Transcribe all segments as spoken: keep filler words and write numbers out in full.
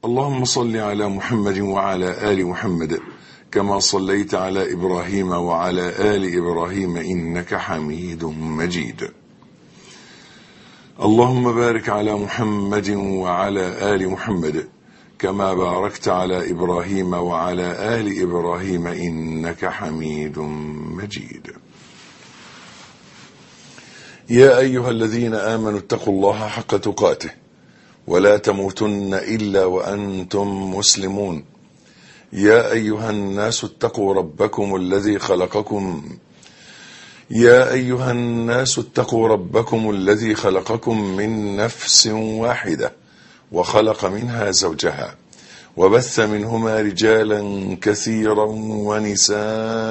اللهم صل على محمد وعلى آل محمد كما صليت على إبراهيم وعلى آل إبراهيم إنك حميد مجيد. اللهم بارك على محمد وعلى آل محمد كما باركت على إبراهيم وعلى آل إبراهيم إنك حميد مجيد. يا أيها الذين آمنوا اتقوا الله حق تقاته ولا تموتن إلا وأنتم مسلمون. يا أيها الناس اتقوا ربكم الذي خلقكم يا أيها الناس اتقوا ربكم الذي خلقكم من نفس واحدة وخلق منها زوجها وبث منهما رجالا كثيرا ونساء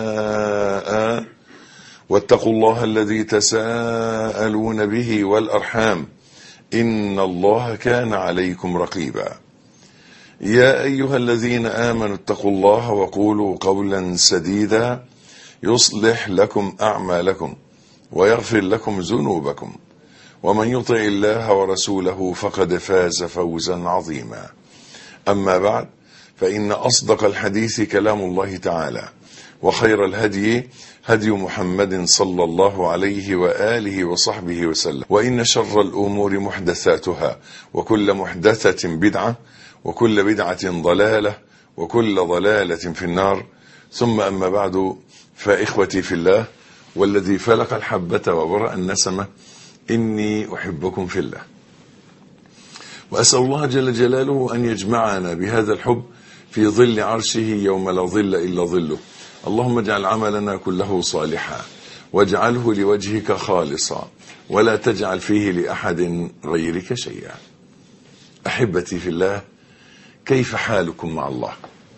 واتقوا الله الذي تساءلون به والأرحام إن الله كان عليكم رقيبا. يا أيها الذين آمنوا اتقوا الله وقولوا قولا سديدا يصلح لكم أعمالكم ويغفر لكم ذنوبكم ومن يطع الله ورسوله فقد فاز فوزا عظيما. أما بعد فإن أصدق الحديث كلام الله تعالى وخير الهدي هدي محمد صلى الله عليه وآله وصحبه وسلم وإن شر الأمور محدثاتها وكل محدثة بدعة وكل بدعة ضلالة وكل ضلالة في النار. ثم أما بعد فإخوتي في الله والذي فلق الحبة وبرأ النسمة إني أحبكم في الله وأسأل الله جل جلاله أن يجمعنا بهذا الحب في ظل عرشه يوم لا ظل إلا ظله. اللهم اجعل عملنا كله صالحا واجعله لوجهك خالصا ولا تجعل فيه لأحد غيرك شيئا. أحبتي في الله، كيف حالكم مع الله؟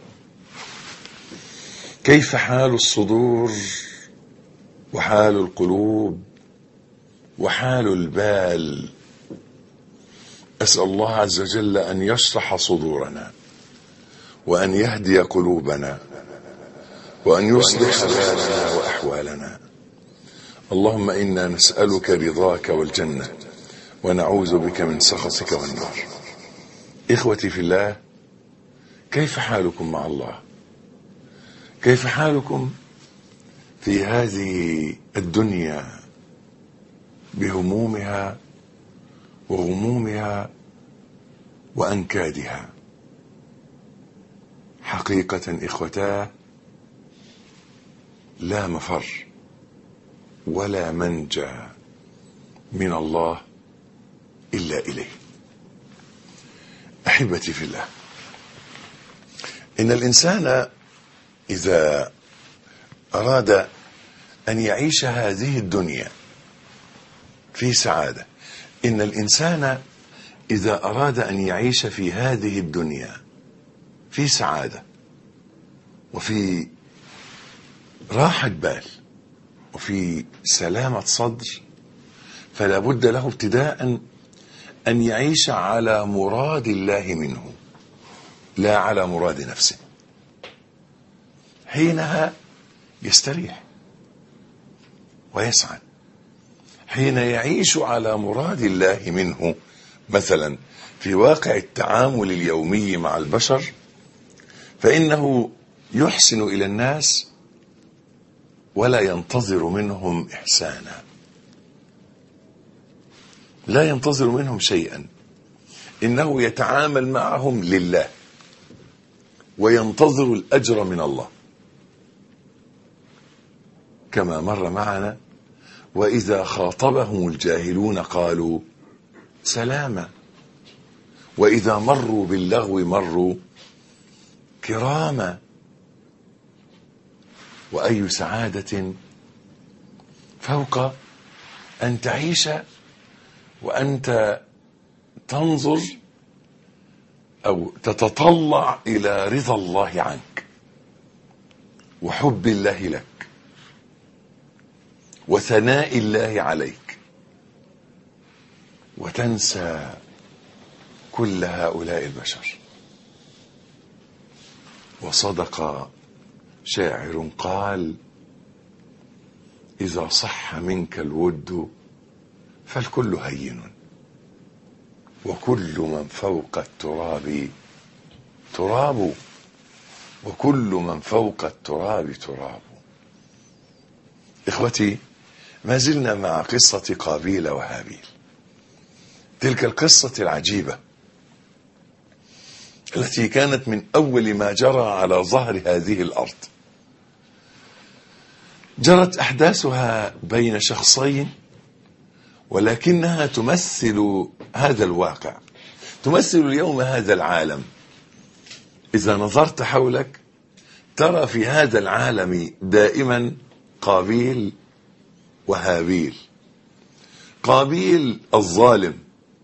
كيف حال الصدور وحال القلوب وحال البال؟ أسأل الله عز وجل أن يشرح صدورنا وأن يهدي قلوبنا وأن يصلح بالنا وأحوالنا. اللهم إنا نسألك رضاك والجنة ونعوذ بك من سخطك والنار. إخوتي في الله، كيف حالكم مع الله؟ كيف حالكم في هذه الدنيا بهمومها وغمومها وأنكادها؟ حقيقة إخوتاه، لا مفر ولا منجى من الله إلا إليه. أحبتي في الله، إن الإنسان إذا أراد أن يعيش هذه الدنيا في سعادة، إن الإنسان إذا أراد أن يعيش في هذه الدنيا في سعادة وفي راحة بال وفي سلامة صدر، فلا بد له ابتداء أن يعيش على مراد الله منه لا على مراد نفسه. حينها يستريح ويسعد. حين يعيش على مراد الله منه، مثلا في واقع التعامل اليومي مع البشر، فإنه يحسن إلى الناس ولا ينتظر منهم إحسانا، لا ينتظر منهم شيئا، إنه يتعامل معهم لله وينتظر الأجر من الله، كما مر معنا: وإذا خاطبهم الجاهلون قالوا سلاما وإذا مروا باللغو مروا كراما. وأي سعادة فوق أن تعيش وأنت تنظر أو تتطلع إلى رضا الله عنك وحب الله لك وثناء الله عليك، وتنسى كل هؤلاء البشر. وصدق شاعر قال: إذا صح منك الود فالكل هين وكل من فوق التراب تراب وكل من فوق التراب تراب. إخوتي، ما زلنا مع قصة قابيل وهابيل، تلك القصة العجيبة التي كانت من أول ما جرى على ظهر هذه الأرض. جرت أحداثها بين شخصين، ولكنها تمثل هذا الواقع، تمثل اليوم هذا العالم. إذا نظرت حولك ترى في هذا العالم دائما قابيل وهابيل. قابيل الظالم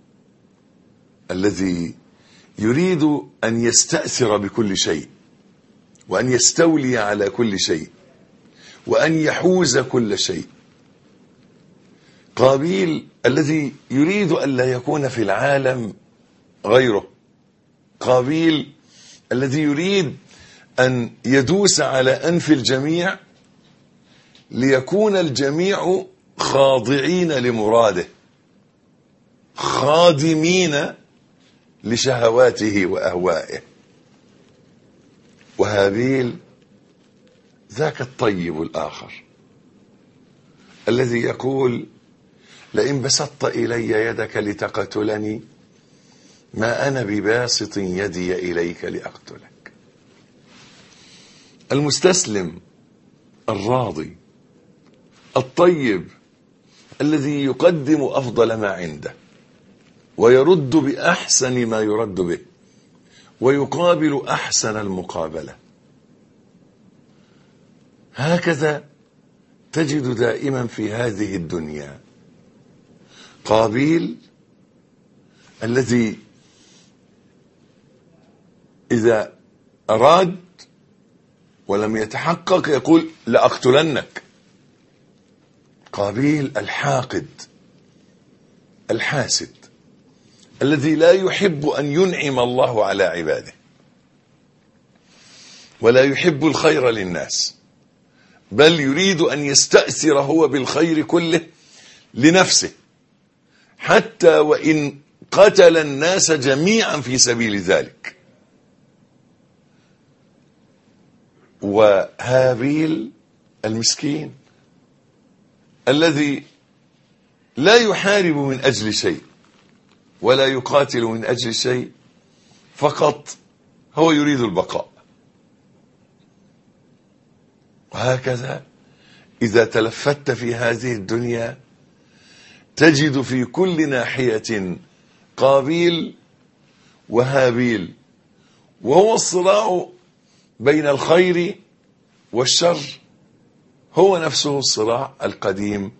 الذي يريد أن يستأثر بكل شيء، وأن يستولي على كل شيء، وأن يحوز كل شيء. قابيل الذي يريد أن لا يكون في العالم غيره. قابيل الذي يريد أن يدوس على أنف الجميع ليكون الجميع خاضعين لمراده، خادمين لشهواته وأهوائه. وهابيل ذاك الطيب الآخر الذي يقول: لئن بسطت إلي يدك لتقتلني ما أنا بباسط يدي إليك لأقتلك. المستسلم الراضي الطيب الذي يقدم أفضل ما عنده، ويرد بأحسن ما يرد به، ويقابل أحسن المقابلة. هكذا تجد دائما في هذه الدنيا قابيل الذي إذا أراد ولم يتحقق يقول: لأقتلنك. قابيل الحاقد الحاسد الذي لا يحب أن ينعم الله على عباده، ولا يحب الخير للناس، بل يريد أن يستأثر هو بالخير كله لنفسه، حتى وإن قتل الناس جميعا في سبيل ذلك. وهابيل المسكين الذي لا يحارب من أجل شيء ولا يقاتل من أجل شيء، فقط هو يريد البقاء. وهكذا إذا تلفت في هذه الدنيا تجد في كل ناحية قابيل وهابيل، وهو الصراع بين الخير والشر، هو نفسه الصراع القديم.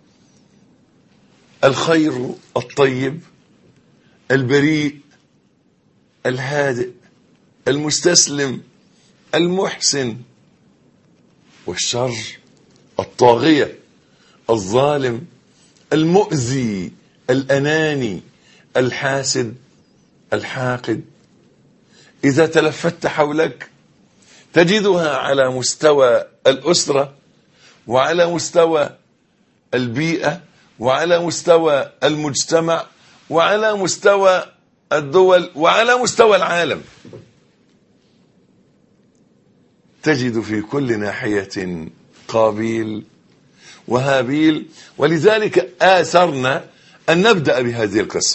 الخير الطيب البريء الهادئ المستسلم المحسن، والشر الطاغية الظالم المؤذي الأناني الحاسد الحاقد. إذا تلفت حولك تجدها على مستوى الأسرة، وعلى مستوى البيئة، وعلى مستوى المجتمع، وعلى مستوى الدول، وعلى مستوى العالم. تجد في كل ناحية قابيل وهابيل. ولذلك آثرنا أن نبدأ بهذه القصة،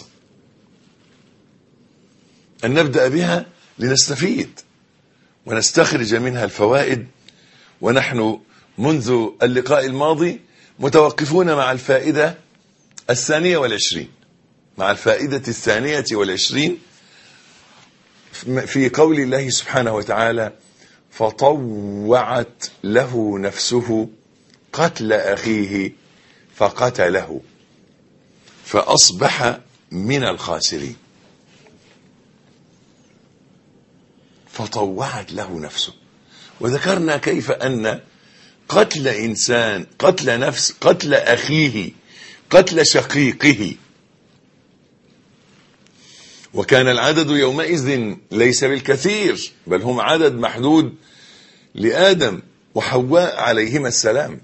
أن نبدأ بها لنستفيد ونستخرج منها الفوائد. ونحن منذ اللقاء الماضي متوقفون مع الفائدة الثانية والعشرين، مع الفائدة الثانية والعشرين في قول الله سبحانه وتعالى: فطوعت له نفسه قتل أخيه فقتله فأصبح من الخاسرين. فطوعت له نفسه، وذكرنا كيف أن قتل إنسان، قتل نفس، قتل أخيه، قتل شقيقه، وكان العدد يومئذ ليس بالكثير، بل هم عدد محدود لآدم وحواء عليهما السلام.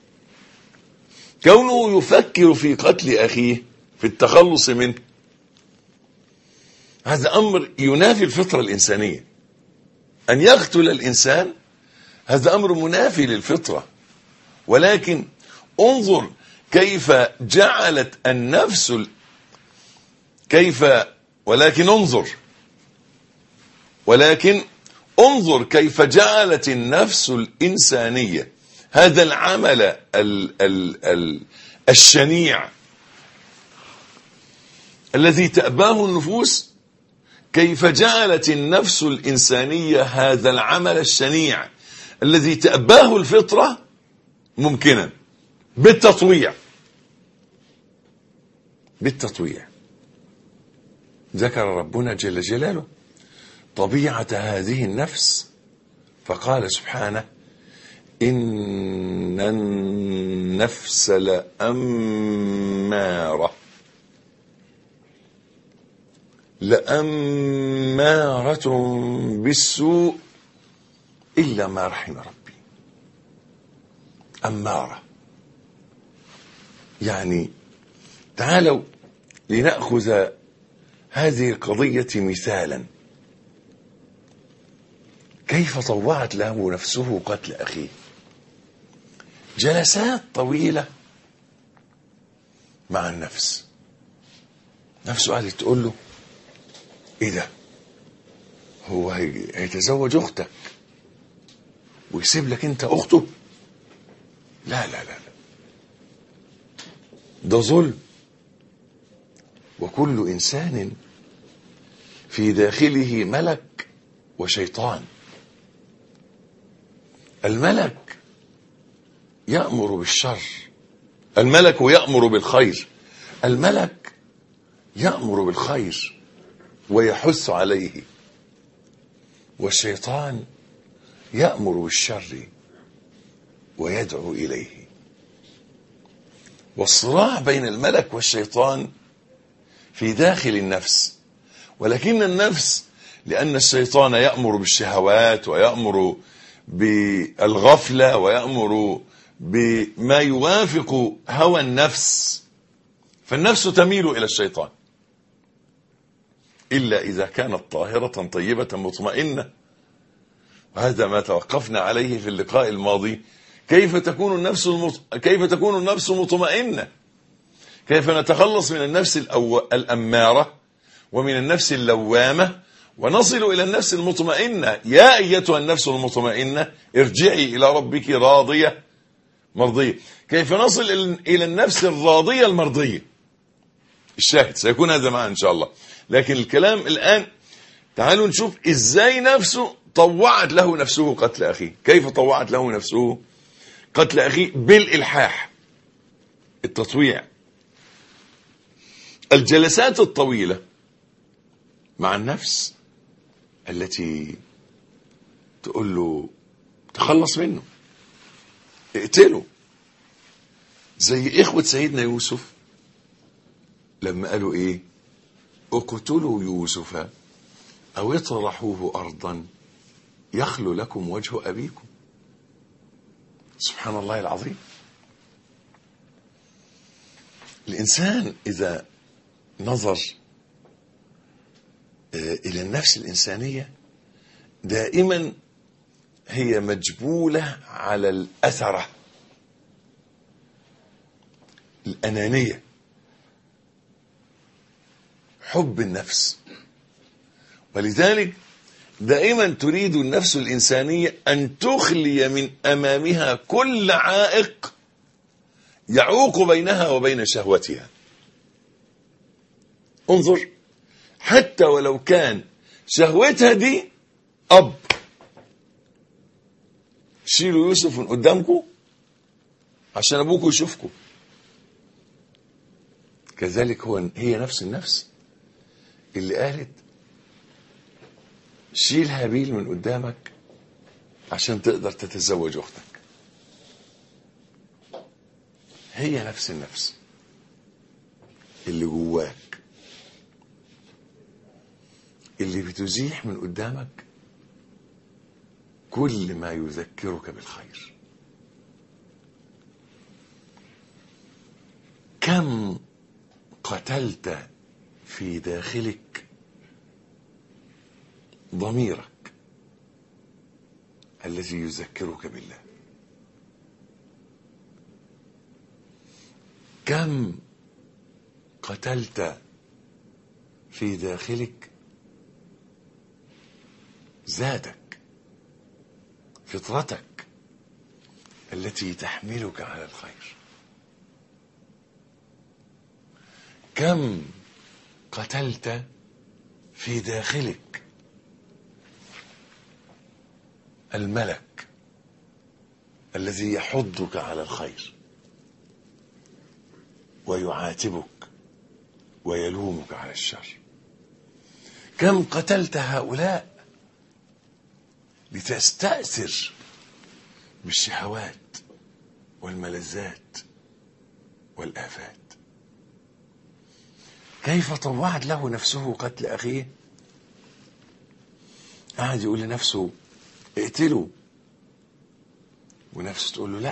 كونه يفكر في قتل أخيه، في التخلص منه، هذا أمر ينافي الفطرة الإنسانية. أن يقتل الإنسان هذا أمر منافي للفطرة، ولكن انظر كيف جعلت النفس كيف ولكن انظر ولكن انظر كيف جعلت النفس الإنسانية هذا العمل ال ال ال الشنيع الذي تأباه النفوس، كيف جعلت النفس الإنسانية هذا العمل الشنيع الذي تأباه الفطرة ممكنا بالتطويع. بالتطويع ذكر ربنا جل جلاله طبيعة هذه النفس فقال سبحانه: إن النفس لأمارة لأمارة بالسوء إلا ما رحم ربي. أمارة يعني تعالوا لنأخذ هذه القضية مثالا، كيف طوعت له نفسه قتل أخيه. جلسات طويلة مع النفس، نفسه قالت تقول له: ايه ده، هو هيتزوج اختك ويسيب لك انت اخته؟ لا لا لا لا، ده ظلم. وكل انسان في داخله ملك وشيطان. الملك يأمر بالشر، الملك يأمر بالخير، الملك يأمر بالخير ويحث عليه، والشيطان يأمر بالشر ويدعو إليه. والصراع بين الملك والشيطان في داخل النفس، ولكن النفس لأن الشيطان يأمر بالشهوات ويأمر بالغفلة ويأمر بما يوافق هوى النفس، فالنفس تميل إلى الشيطان إلا إذا كانت طاهرة طيبة مطمئنة. وهذا ما توقفنا عليه في اللقاء الماضي، كيف تكون النفس المط... كيف تكون النفس مطمئنة، كيف نتخلص من النفس الأو... الأمارة ومن النفس اللوامة ونصل إلى النفس المطمئنة. يا أيتها النفس المطمئنة ارجعي إلى ربك راضية مرضية. كيف نصل إلى النفس الراضية المرضية؟ الشاهد سيكون هذا معنا إن شاء الله، لكن الكلام الآن تعالوا نشوف إزاي نفسه طوعت له نفسه قتل أخيه. كيف طوعت له نفسه قتل أخيه؟ بالإلحاح، التطويع. الجلسات الطويلة مع النفس التي تقول له تخلص منه، اقتله، زي إخوة سيدنا يوسف لما قالوا إيه: اقتلوا يوسف أو اطرحوه أرضا يخلو لكم وجه أبيكم. سبحان الله العظيم. الإنسان إذا نظر إلى النفس الإنسانية دائما هي مجبولة على الأثرة، الأنانية، حب النفس. ولذلك دائما تريد النفس الإنسانية أن تخلي من أمامها كل عائق يعوق بينها وبين شهوتها. انظر، حتى ولو كان شهوتها دي أب، شيلوا يوسف من قدامكم عشان أبوكم يشوفكم. كذلك هو هي نفس النفس اللي قالت شيل هابيل من قدامك عشان تقدر تتزوج أختك. هي نفس النفس اللي جواك اللي بتزيح من قدامك كل ما يذكرك بالخير. كم قتلت في داخلك ضميرك الذي يذكرك بالله. كم قتلت في داخلك ذاتك، فطرتك التي تحملك على الخير. كم قتلت في داخلك الملك الذي يحضك على الخير ويعاتبك ويلومك على الشر. كم قتلت هؤلاء لتستأثر بالشهوات والملذات والآفات. كيف طوعت له نفسه قتل أخيه؟ قاعد يقول لنفسه اقتله، ونفسه تقول له لا،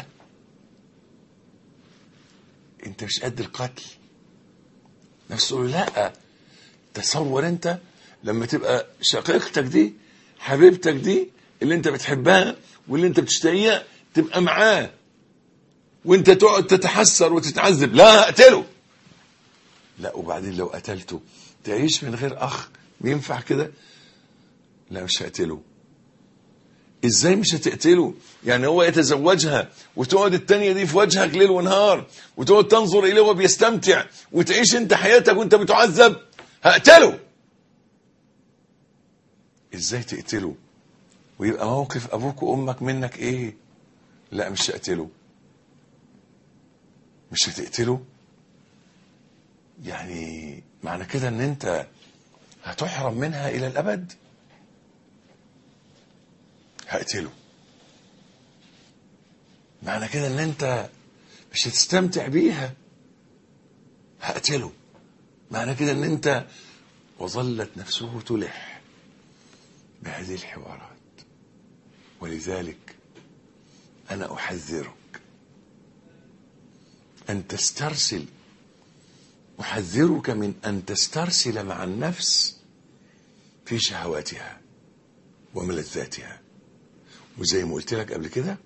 انت مش قد القتل. نفسه تقول له لا، تصور انت لما تبقى شقيقتك دي، حبيبتك دي اللي انت بتحبها واللي انت بتشتهيها، تبقى معاه وانت تقعد تتحسر وتتعذب. لا، اقتله. لا، وبعدين لو قتلته تعيش من غير اخ؟ ينفع كده؟ لا، مش هقتله. ازاي مش هتقتله؟ يعني هو يتزوجها وتقعد التانية دي في وجهك ليل ونهار وتقعد تنظر اليه وهو بيستمتع وتعيش انت حياتك وانت بتعذب؟ هقتله. ازاي تقتله ويبقى موقف ابوك وامك منك ايه؟ لا، مش هقتله. مش هتقتله يعني معنى كده ان انت هتحرم منها الى الابد؟ هقتله. معنى كده ان انت مش هتستمتع بيها؟ هقتله. معنى كده ان انت وظلت نفسه تلح بهذه الحوارات. ولذلك انا احذرك ان تسترسل، احذرك من ان تسترسل مع النفس في شهواتها وملذاتها. وزي ما قلت لك قبل كده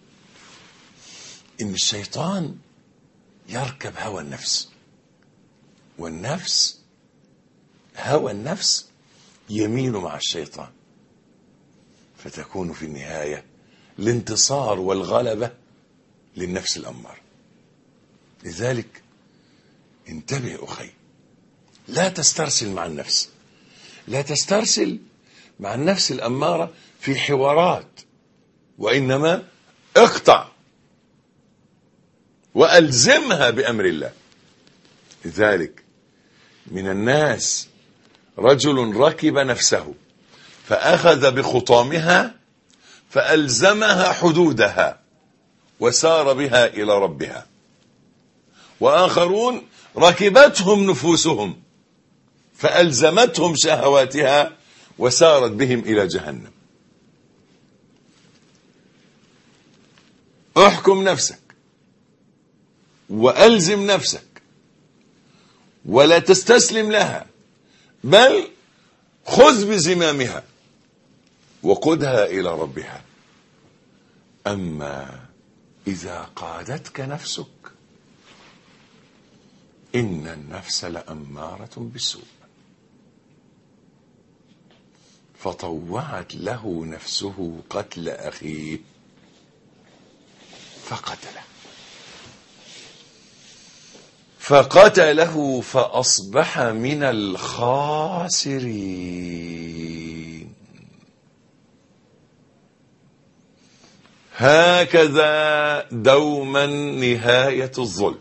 ان الشيطان يركب هوى النفس، والنفس هوى النفس يميل مع الشيطان، فتكون في النهاية الانتصار والغلبة للنفس الأمارة. لذلك انتبه أخي، لا تسترسل مع النفس، لا تسترسل مع النفس الأمارة في حوارات، وإنما اقطع وألزمها بأمر الله. لذلك من الناس رجل ركب نفسه فأخذ بخطامها فألزمها حدودها وسار بها إلى ربها، وآخرون ركبتهم نفوسهم فألزمتهم شهواتها وسارت بهم إلى جهنم. احكم نفسك وألزم نفسك ولا تستسلم لها، بل خذ بزمامها وقدها إلى ربها. أما إذا قادتك نفسك إن النفس لأمارة بالسوء، فطوعت له نفسه قتل أخيه فقتله فقتله فأصبح من الخاسرين. هكذا دوما نهاية الظلم،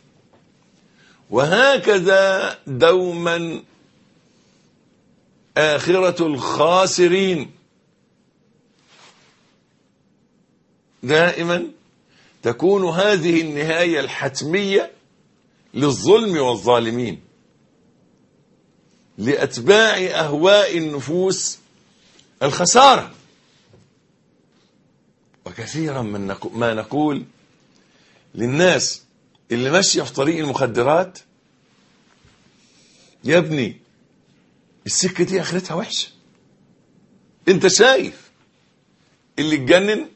وهكذا دوما آخرة الخاسرين. دائما تكون هذه النهاية الحتمية للظلم والظالمين، لأتباع أهواء النفوس الخسارة. وكثيرا من ما نقول للناس اللي ماشية في طريق المخدرات: يا ابني السكة دي آخرتها وحشة، انت شايف اللي اتجنن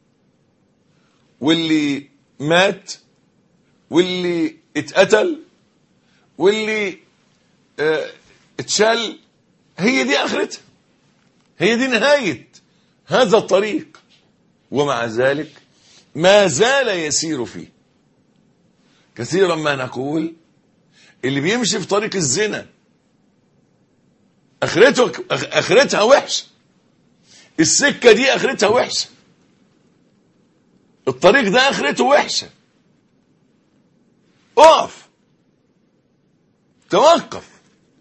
واللي مات واللي اتقتل واللي اه اتشل، هي دي اخرتها، هي دي نهاية هذا الطريق. ومع ذلك ما زال يسير فيه. كثيرا ما نقول اللي بيمشي في طريق الزنا اخرته اخرتها وحشه، السكه دي اخرتها وحشه، الطريق ده اخرته وحشه، اقف توقف.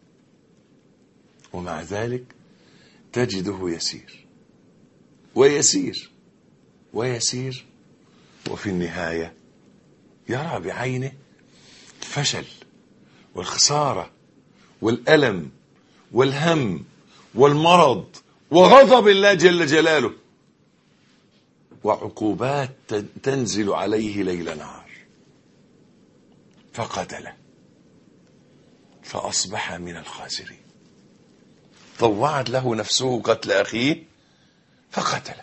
ومع ذلك تجده يسير ويسير ويسير، وفي النهايه يرى بعينه الفشل والخساره والالم والهم والمرض وغضب الله جل جلاله وعقوبات تنزل عليه ليل نهار، فقتله فأصبح من الخاسرين. طوعت له نفسه قتل أخيه فقتله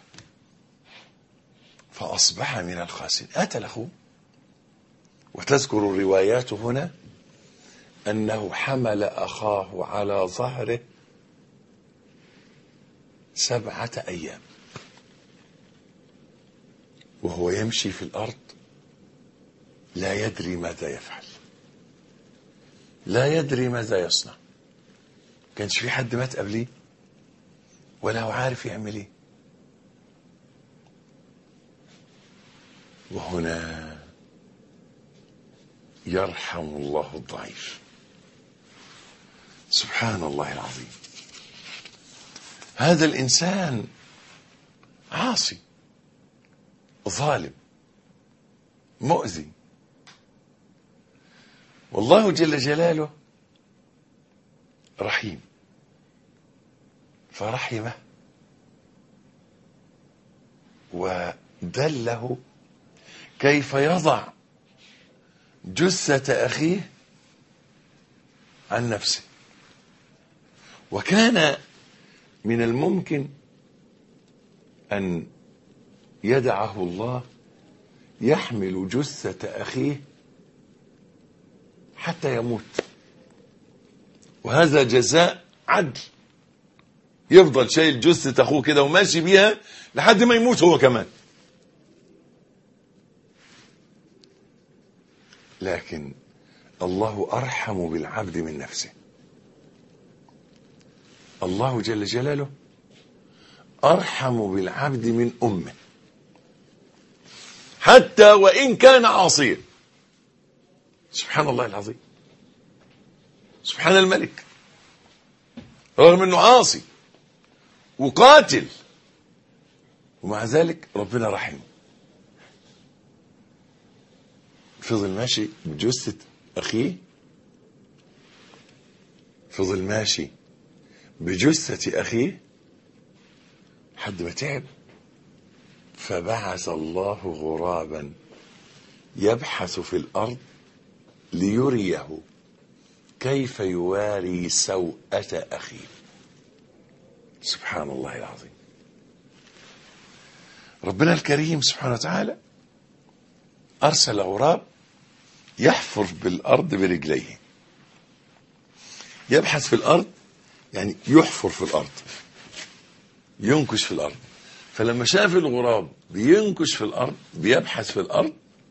فأصبح من الخاسرين. قتل أخوه. وتذكر الروايات هنا أنه حمل أخاه على ظهره سبعة أيام وهو يمشي في الأرض لا يدري ماذا يفعل، لا يدري ماذا يصنع. كانش في حد مات قبليه ولا هو عارف يعمل ايه. وهنا يرحم الله الضعيف. سبحان الله العظيم. هذا الإنسان عاصي ظالم مؤذي، والله جل جلاله رحيم فرحمه ودله كيف يضع جثة أخيه عن نفسه. وكان من الممكن أن يدعه الله يحمل جثة أخيه حتى يموت، وهذا جزاء عدل، يفضل شايل جثة أخوه كده وماشي بيها لحد ما يموت هو كمان. لكن الله أرحم بالعبد من نفسه. الله جل جلاله أرحم بالعبد من أمه حتى وإن كان عاصيا. سبحان الله العظيم، سبحان الملك، رغم أنه عاصي وقاتل ومع ذلك ربنا رحمه. فضل ماشي بجثة أخيه، فضل ماشي بجثة أخيه حد ما تعب، فبعث الله غرابا يبحث في الأرض ليريه كيف يواري سوءة أخيه. سبحان الله العظيم. ربنا الكريم سبحانه وتعالى أرسل غراب يحفر بالأرض برجليه. يبحث في الأرض يعني يحفر في الأرض، ينكش في الأرض. فلما شاف الغراب بينكش في الأرض بيبحث في الأرض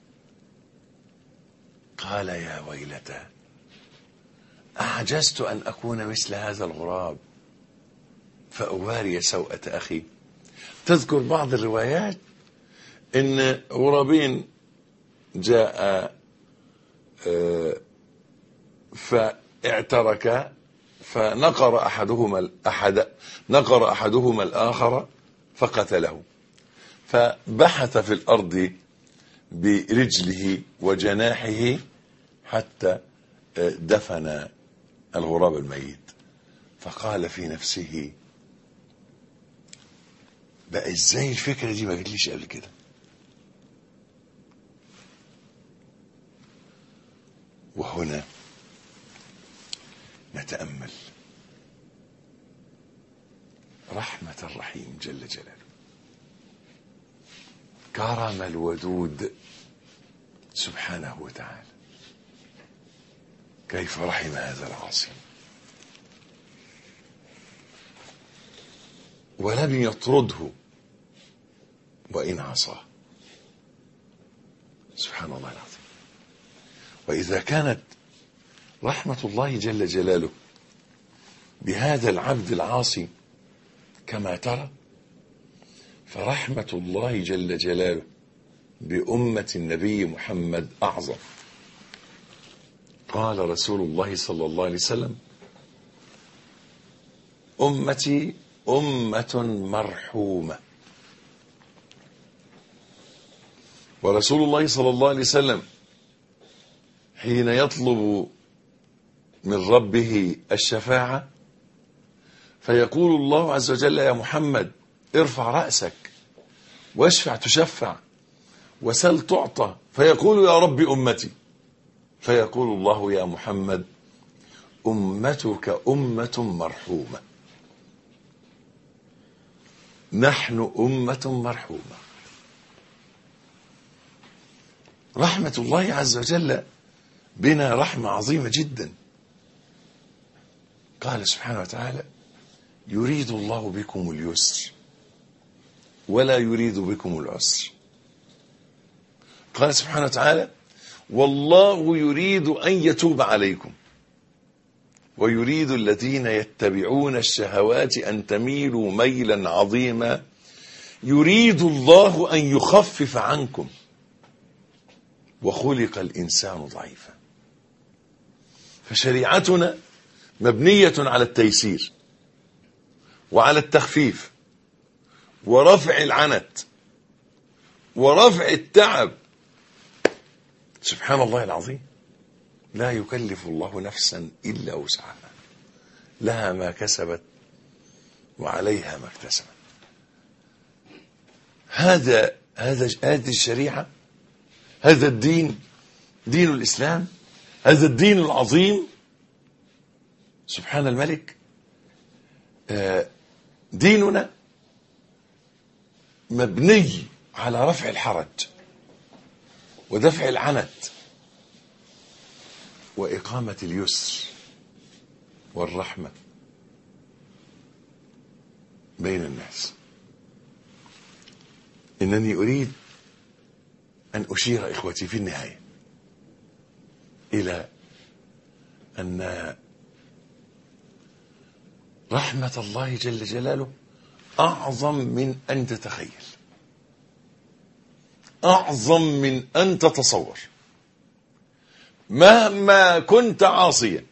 قال يا ويلتى أعجزت أن أكون مثل هذا الغراب فأواري سوءة أخي. تذكر بعض الروايات إن غرابين جاء فاعتركا فنقر أحدهما أحد نقر أحدهما الآخر فقتله، فبحث في الأرض برجله وجناحه حتى دفن الغراب الميت. فقال في نفسه بقى ازاي الفكرة دي ما جتليش قبل كده. وهنا نتأمل رحمة الرحيم جل جلاله. كرم الودود سبحانه وتعالى. كيف رحم هذا العاصي ولم يطرده وإن عصاه. سبحان الله العظيم. وإذا كانت رحمة الله جل جلاله بهذا العبد العاصي كما ترى، فرحمة الله جل جلاله بأمة النبي محمد أعظم. قال رسول الله صلى الله عليه وسلم: أمتي أمة مرحومة. ورسول الله صلى الله عليه وسلم حين يطلب من ربه الشفاعة فيقول الله عز وجل: يا محمد ارفع رأسك واشفع تشفع وسل تعطى. فيقول: يا رب أمتي. فيقول الله: يا محمد أمتك أمة مرحومة. نحن أمة مرحومة. رحمة الله عز وجل بنا رحمة عظيمة جدا. قال سبحانه وتعالى: يريد الله بكم اليسر ولا يريد بكم العسر. قال سبحانه وتعالى: والله يريد أن يتوب عليكم ويريد الذين يتبعون الشهوات أن تميلوا ميلا عظيما يريد الله أن يخفف عنكم وخلق الإنسان ضعيفا. فشريعتنا مبنية على التيسير وعلى التخفيف ورفع العنت ورفع التعب. سبحان الله العظيم. لا يكلف الله نفسا إلا وسعها، لها ما كسبت وعليها ما اكتسبت. هذا هذا هذه الشريعة، هذا الدين، دين الإسلام، هذا الدين العظيم سبحان الملك. ديننا مبني على رفع الحرج ودفع العنت وإقامة اليسر والرحمة بين الناس. إنني أريد أن أشير إخوتي في النهاية إلى أن رحمة الله جل جلاله أعظم من أن تتخيل، أعظم من أن تتصور. مهما كنت عاصيا،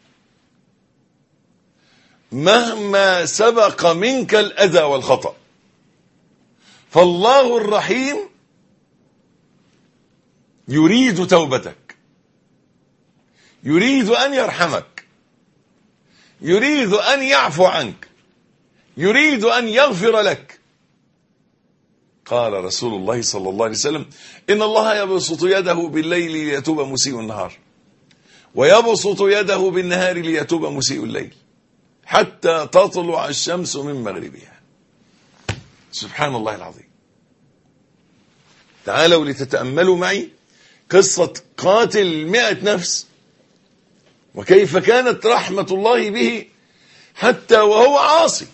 مهما سبق منك الأذى والخطأ، فالله الرحيم يريد توبتك، يريد أن يرحمك، يريد أن يعفو عنك، يريد أن يغفر لك. قال رسول الله صلى الله عليه وسلم: إن الله يبسط يده بالليل ليتوب مسيء النهار ويبسط يده بالنهار ليتوب مسيء الليل حتى تطلع الشمس من مغربها. سبحان الله العظيم. تعالوا لتتأملوا معي قصة قاتل مئة نفس وكيف كانت رحمة الله به حتى وهو عاصي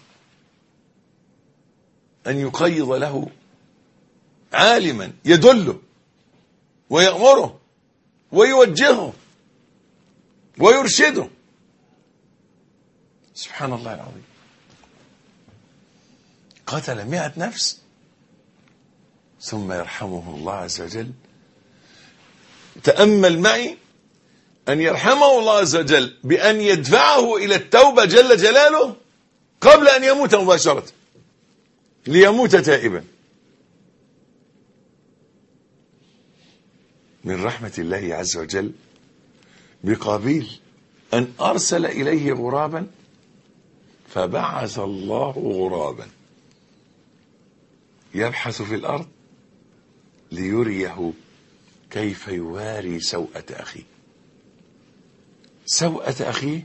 أن يقيض له عالما يدله ويأمره ويوجهه ويرشده. سبحان الله العظيم. قتل مئة نفس ثم يرحمه الله عز وجل. تأمل معي أن يرحمه الله عز وجل بأن يدفعه إلى التوبة جل جلاله قبل أن يموت مباشرة، ليموت تائبا. من رحمة الله عز وجل بقابيل أن أرسل إليه غرابا فبعث الله غرابا يبحث في الأرض ليريه كيف يواري سوءة أخيه. سوءة أخيه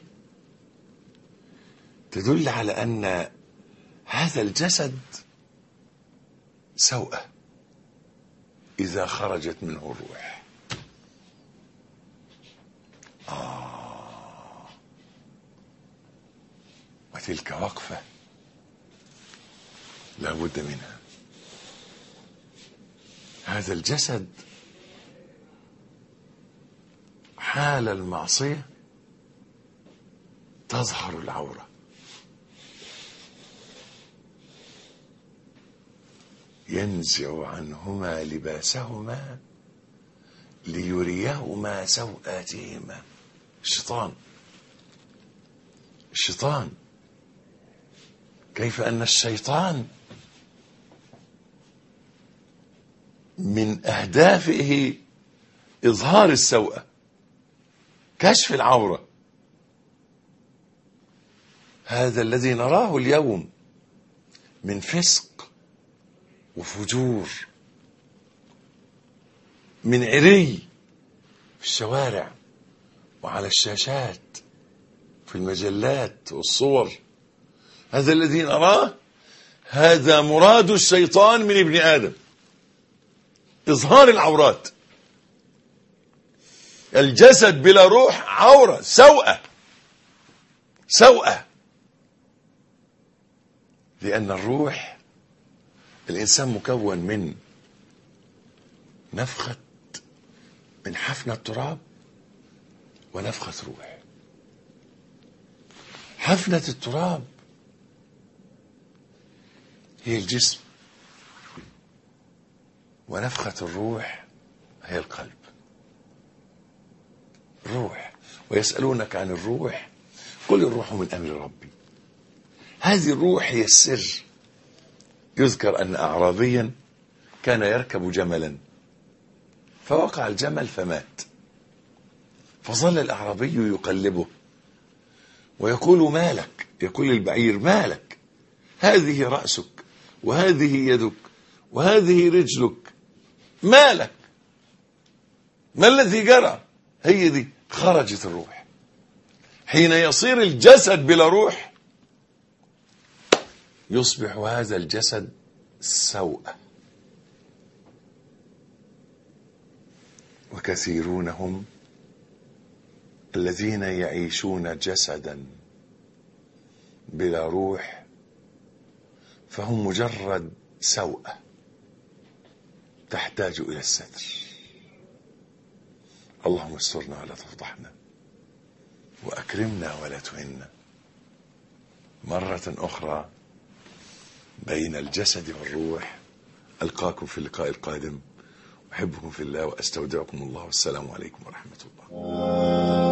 تدل على أن هذا الجسد سوءة، إذا خرجت منه الروح. آه وتلك وقفة لا بد منها. هذا الجسد حال المعصية تظهر العورة، ينزع عنهما لباسهما ليريهما سوآتهما. الشيطان الشيطان كيف أن الشيطان من أهدافه إظهار السوءة، كشف العورة. هذا الذي نراه اليوم من فسق وفجور، من عري في الشوارع وعلى الشاشات في المجلات والصور، هذا الذي نراه، هذا مراد الشيطان من ابن آدم، إظهار العورات. الجسد بلا روح عورة، سوءة سوءة. لأن الروح، الإنسان مكون من نفخة، من حفنة التراب ونفخة روح. حفنة التراب هي الجسم، ونفخة الروح هي القلب. روح. ويسألونك عن الروح قل الروح من أمر ربي. هذه الروح هي السر. يذكر أن أعرابيا كان يركب جملا فوقع الجمل فمات، فظل الأعرابي يقلبه ويقول مالك، يقول البعير مالك، هذه رأسك وهذه يدك وهذه رجلك، مالك، ما الذي جرى؟ هي دي خرجت الروح. حين يصير الجسد بلا روح يصبح هذا الجسد سوءة. وكثيرون هم الذين يعيشون جسدا بلا روح، فهم مجرد سوءة تحتاج إلى الستر. اللهم استرنا ولا تفضحنا، وأكرمنا ولا تهنا. مرة أخرى بين الجسد والروح. ألقاكم في اللقاء القادم. أحبكم في الله وأستودعكم الله، والسلام عليكم ورحمة الله.